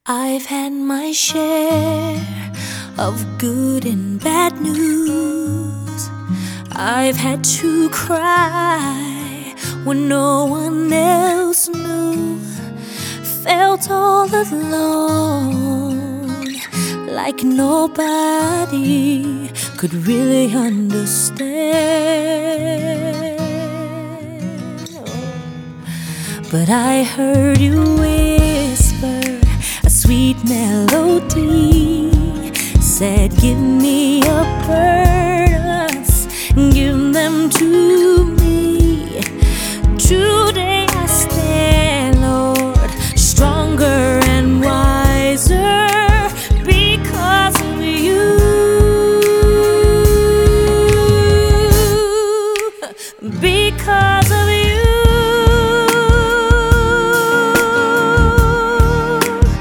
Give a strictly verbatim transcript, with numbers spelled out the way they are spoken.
I've had my share of good and bad news. I've had to cry when no one else knew. Felt all alone, like nobody could really understand. But I heard you whisper a sweet melody, said give me a breath